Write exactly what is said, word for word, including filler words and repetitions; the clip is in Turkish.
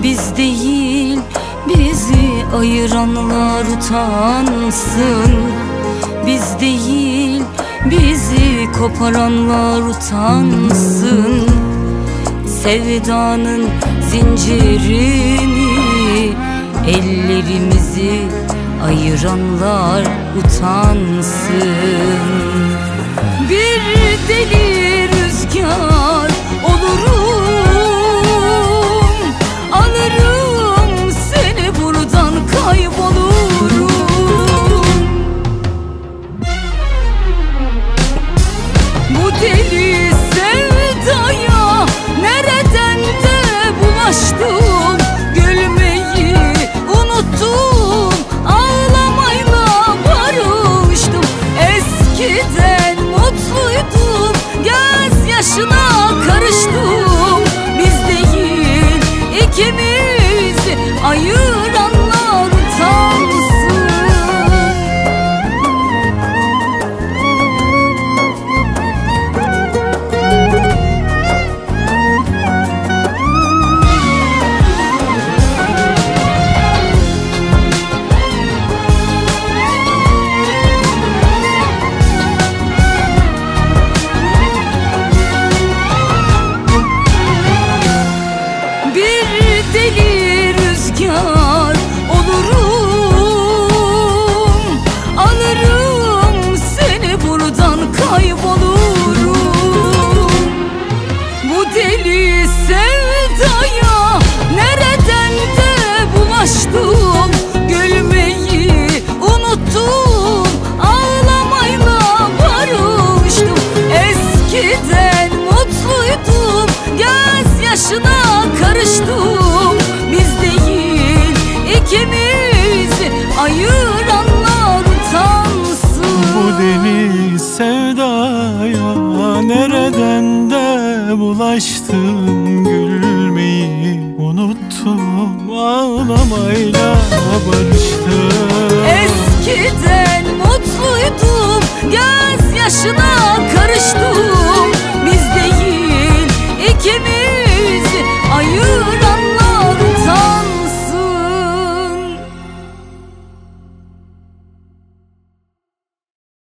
biz değil, bizi ayıranlar utansın. Biz değil, bizi koparanlar utansın. Sevdanın zincirini, ellerimizi ayıranlar utansın. Bir deli rüzgar olurum, alırım seni buradan, kaybolurum. Bu deli sevdaya nereden de bulaştım, gülmeyi unuttum, ağlamayla barıştım. Eskiden mutluydum, gözyaşına karıştım. Biz değil, ikimiz ayıranlar utansın. Deli rüzgar olurum, alırım seni buradan, kaybolurum. Bu deli sevdaya nereden de bulaştım, gülmeyi unuttum, ağlamayla barıştım. Eskiden mutluydum, gözyaşına karıştım. Biz değil, ikimiz ayıranlar utansın. Bu deli sevdaya nereden de bulaştım, gülmeyi unuttum, ağlamayla barıştım. Eskiden mutluydum, gözyaşına karıştım. Biz değil, ikimiz